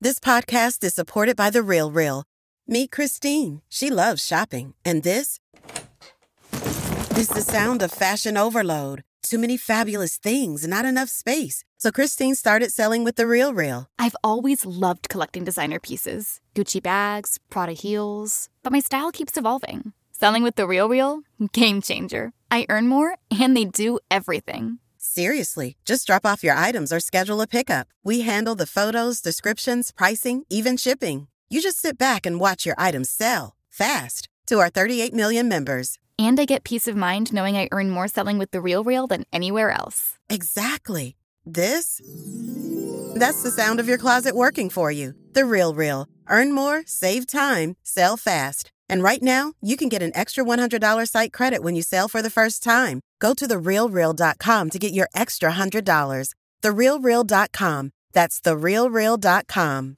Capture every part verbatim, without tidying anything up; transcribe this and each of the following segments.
This podcast is supported by The RealReal. Meet Christine. She loves shopping. And this is the sound of fashion overload. Too many fabulous things, not enough space. So Christine started selling with The RealReal. I've always loved collecting designer pieces. Gucci bags, Prada heels. But my style keeps evolving. Selling with The RealReal? Game changer. I earn more, and they do everything. Seriously, just drop off your items or schedule a pickup. We handle the photos, descriptions, pricing, even shipping. You just sit back and watch your items sell fast to our thirty-eight million members. And I get peace of mind knowing I earn more selling with The RealReal than anywhere else. Exactly. This? That's the sound of your closet working for you. The RealReal. Earn more, save time, sell fast. And right now, you can get an extra one hundred dollars site credit when you sell for the first time. Go to the real real dot com to get your extra one hundred dollars. the real real dot com. That's the real real dot com.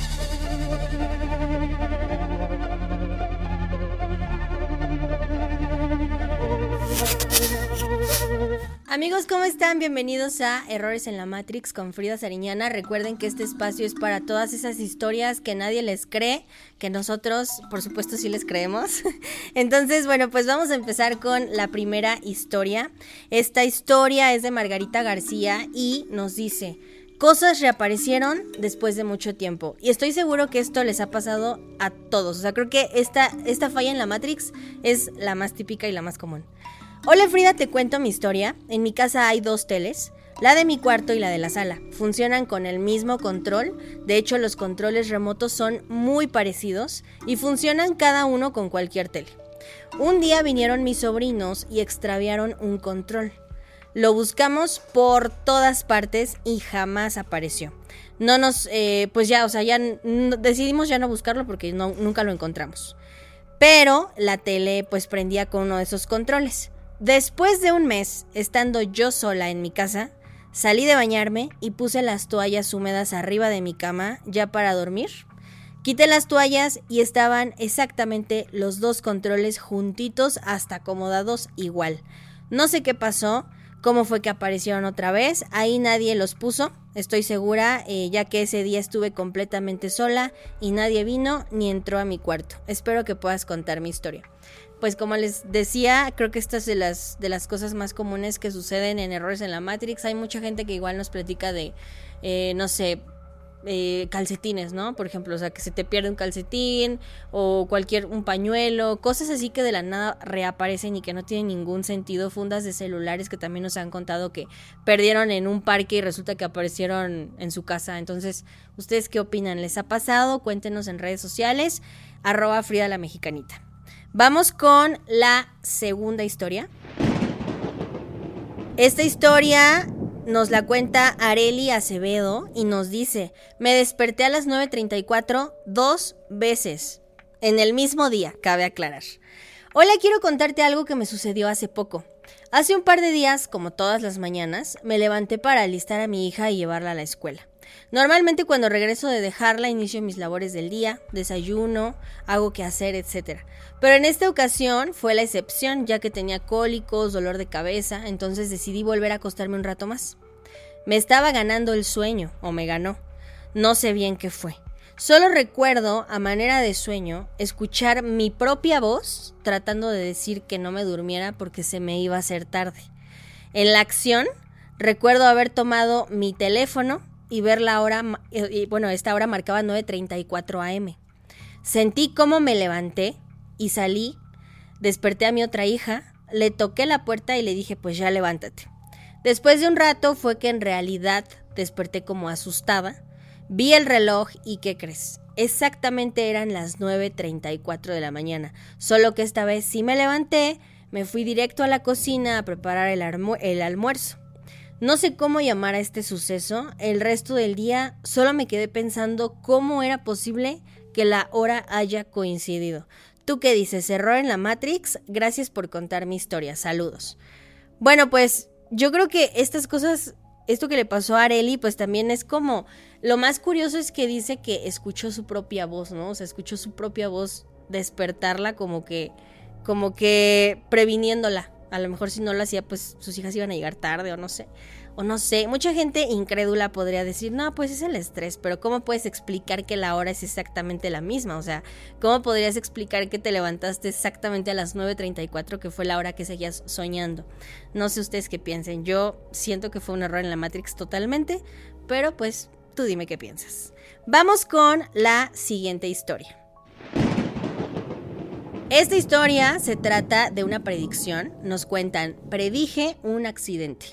Amigos, ¿cómo están? Bienvenidos a Errores en la Matrix con Frida Sariñana. Recuerden que este espacio es para todas esas historias que nadie les cree, que nosotros, por supuesto, sí les creemos. Entonces, bueno, pues vamos a empezar con la primera historia. Esta historia es de Margarita García y nos dice: cosas reaparecieron después de mucho tiempo. Y estoy seguro que esto les ha pasado a todos. O sea, creo que esta, esta falla en la Matrix es la más típica y la más común. Hola Frida, te cuento mi historia. En mi casa hay dos teles, la de mi cuarto y la de la sala. Funcionan con el mismo control. De hecho, los controles remotos son muy parecidos y funcionan cada uno con cualquier tele. Un día vinieron mis sobrinos y extraviaron un control. Lo buscamos por todas partes y jamás apareció. No nos, eh, pues ya, o sea, ya n- decidimos ya no buscarlo porque no, nunca lo encontramos. Pero la tele pues prendía con uno de esos controles. Después de un mes, estando yo sola en mi casa, salí de bañarme y puse las toallas húmedas arriba de mi cama ya para dormir. Quité las toallas y estaban exactamente los dos controles juntitos hasta acomodados igual. No sé qué pasó, cómo fue que aparecieron otra vez, ahí nadie los puso, estoy segura, eh, ya que ese día estuve completamente sola y nadie vino ni entró a mi cuarto. Espero que puedas contar mi historia. Pues como les decía, creo que esta es de las, de las cosas más comunes que suceden en Errores en la Matrix. Hay mucha gente que igual nos platica de, eh, no sé, eh, calcetines, ¿no? Por ejemplo, o sea, que se te pierde un calcetín o cualquier, un pañuelo, cosas así que de la nada reaparecen y que no tienen ningún sentido. Fundas de celulares que también nos han contado que perdieron en un parque y resulta que aparecieron en su casa. Entonces, ¿ustedes qué opinan? ¿Les ha pasado? Cuéntenos en redes sociales, arroba Frida la Mexicanita. Vamos con la segunda historia. Esta historia nos la cuenta Areli Acevedo y nos dice: me desperté a las nueve treinta y cuatro dos veces en el mismo día, cabe aclarar. Hola, quiero contarte algo que me sucedió hace poco. Hace un par de días, como todas las mañanas, me levanté para alistar a mi hija y llevarla a la escuela. Normalmente cuando regreso de dejarla inicio mis labores del día, desayuno, hago qué hacer, etcétera. Pero en esta ocasión fue la excepción, ya que tenía cólicos, dolor de cabeza, entonces decidí volver a acostarme un rato más. Me estaba ganando el sueño, o me ganó. No sé bien qué fue. Solo recuerdo, a manera de sueño, escuchar mi propia voz tratando de decir que no me durmiera porque se me iba a hacer tarde. En la acción, recuerdo haber tomado mi teléfono y ver la hora, y bueno, esta hora marcaba nueve treinta y cuatro a eme. Sentí cómo me levanté y salí, desperté a mi otra hija, le toqué la puerta y le dije, pues ya levántate. Después de un rato fue que en realidad desperté como asustada, vi el reloj y ¿qué crees? Exactamente eran las nueve treinta y cuatro de la mañana, solo que esta vez sí me levanté, me fui directo a la cocina a preparar el, almu- el almuerzo. No sé cómo llamar a este suceso, el resto del día solo me quedé pensando cómo era posible que la hora haya coincidido. ¿Tú qué dices? ¿Error en la Matrix? Gracias por contar mi historia, saludos. Bueno, pues yo creo que estas cosas, esto que le pasó a Areli, pues también es como, lo más curioso es que dice que escuchó su propia voz, ¿no? O sea, escuchó su propia voz despertarla como que, como que previniéndola A lo mejor si no lo hacía, pues sus hijas iban a llegar tarde o no sé. O no sé, mucha gente incrédula podría decir, no, pues es el estrés, pero ¿cómo puedes explicar que la hora es exactamente la misma? O sea, ¿cómo podrías explicar que te levantaste exactamente a las nueve treinta y cuatro, que fue la hora que seguías soñando? No sé ustedes qué piensen, yo siento que fue un error en la Matrix totalmente, pero pues tú dime qué piensas. Vamos con la siguiente historia. Esta historia se trata de una predicción, nos cuentan, predije un accidente.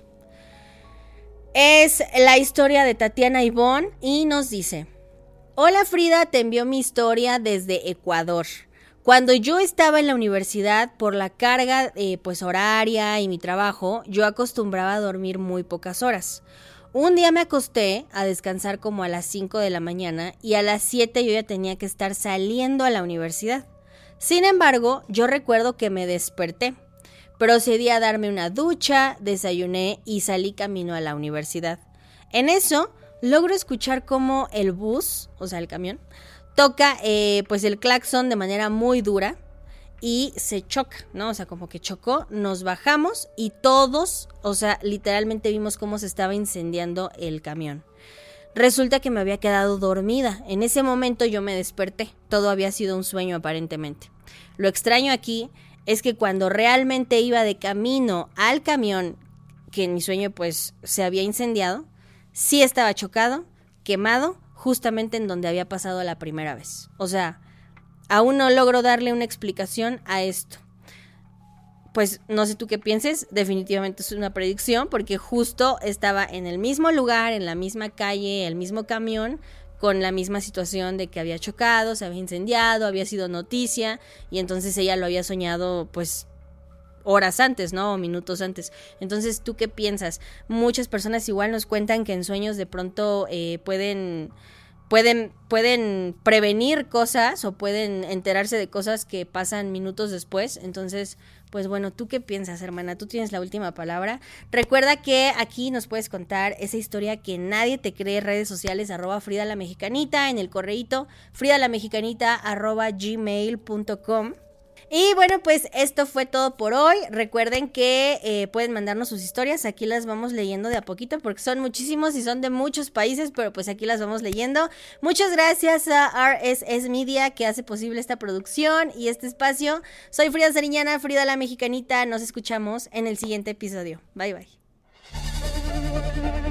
Es la historia de Tatiana Ivonne y nos dice: hola Frida, te envío mi historia desde Ecuador. Cuando yo estaba en la universidad, por la carga eh, pues horaria y mi trabajo, yo acostumbraba a dormir muy pocas horas. Un día me acosté a descansar como a las cinco de la mañana y a las siete yo ya tenía que estar saliendo a la universidad. Sin embargo, yo recuerdo que me desperté. Procedí a darme una ducha, desayuné y salí camino a la universidad. En eso, logro escuchar cómo el bus, o sea el camión, toca eh, pues el claxon de manera muy dura y se choca, ¿no? O sea, como que chocó, nos bajamos y todos, o sea, literalmente vimos cómo se estaba incendiando el camión. Resulta que me había quedado dormida. En ese momento yo me desperté. Todo había sido un sueño aparentemente. Lo extraño aquí es que cuando realmente iba de camino al camión, que en mi sueño pues se había incendiado, sí estaba chocado, quemado, justamente en donde había pasado la primera vez. O sea, aún no logro darle una explicación a esto. Pues no sé tú qué pienses, definitivamente es una predicción, porque justo estaba en el mismo lugar, en la misma calle, el mismo camión, con la misma situación de que había chocado, se había incendiado, había sido noticia, y entonces ella lo había soñado pues horas antes, ¿no? O minutos antes. Entonces, ¿tú qué piensas? Muchas personas igual nos cuentan que en sueños de pronto eh, pueden... Pueden, pueden prevenir cosas o pueden enterarse de cosas que pasan minutos después. Entonces, pues bueno, ¿tú qué piensas, hermana? Tú tienes la última palabra. Recuerda que aquí nos puedes contar esa historia que nadie te cree, redes sociales, arroba Frida la Mexicanita, en el correíto, fridalamexicanita arroba gmail punto com. Y bueno, pues esto fue todo por hoy. Recuerden que eh, pueden mandarnos sus historias. Aquí las vamos leyendo de a poquito porque son muchísimos y son de muchos países, pero pues aquí las vamos leyendo. Muchas gracias a R S S Media que hace posible esta producción y este espacio. Soy Frida Sariñana, Frida la Mexicanita. Nos escuchamos en el siguiente episodio. Bye bye.